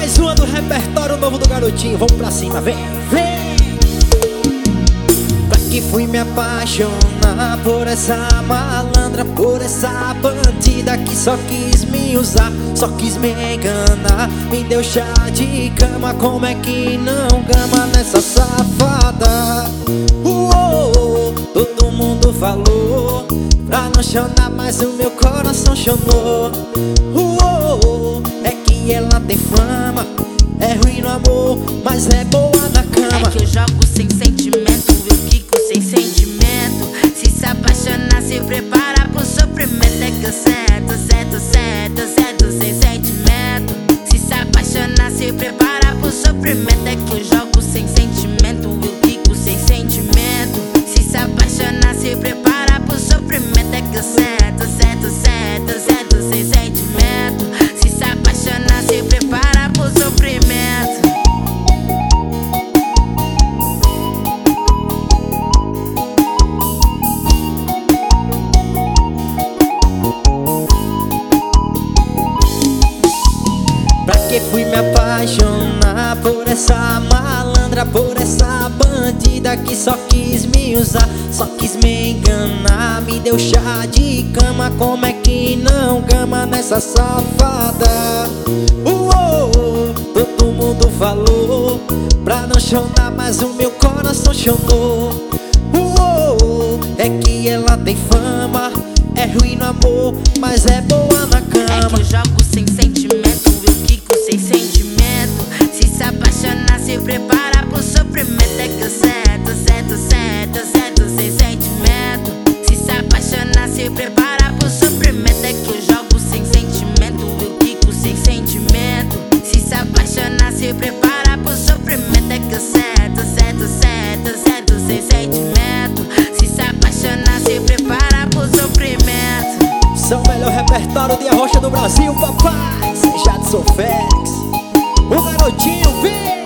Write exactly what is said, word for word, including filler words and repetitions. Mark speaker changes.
Speaker 1: Mais uma do repertório novo do garotinho. Vamos pra cima, vem, vem. Pra que fui me apaixonar por essa malandra, por essa bandida que só quis me usar, só quis me enganar. Me deu chá de cama, como é que não gama nessa safada? Uou, todo mundo falou pra não chorar, mas o meu coração chorou. Uou, é que ela tem fama, é ruim no amor, mas é boa na cama.
Speaker 2: É que eu jogo sem sentimento, eu quico sem sentimento. Se se apaixonar, se prepara pro sofrimento. É que eu sento, sento, sento, sento sem sentimento. Se se apaixonar, se prepara pro sofrimento. É que eu jogo sem sentimento, eu quico sem sentimento. Se se apaixonar, se prepara pro sofrimento. É que eu sento, sento, sento, sento sem sentimento. Se se apaixonar, se prepara pro sofrimento.
Speaker 1: Pra que fui me apaixonar por essa malandra, por essa bandida que só quis me usar, só quis me enganar. Me deu chá de cama, como é que não gama nessa safada? Uou, todo mundo falou pra não chorar, mas o meu coração chorou. Uou, é que ela tem fama, é ruim no amor, mas é boa na cama.
Speaker 2: É que eu jogo sem sentimento, eu quico sem sentimento. Se se apaixonar, se prepara pro sofrimento. É que eu sento, sento, sento, sento sem sentimento. Se se apaixonar, se prepara pro sofrimento. É que eu jogo sem sentimento, eu quico sem sentimento. Se se apaixonar, se prepara pro sofrimento. É que eu sento, sento, sento, sento sem sentimento. Se se apaixonar, se prepara pro sofrimento.
Speaker 1: São o melhor repertório de arrocha do Brasil, papai. Jadson Félix, o garotinho, vem.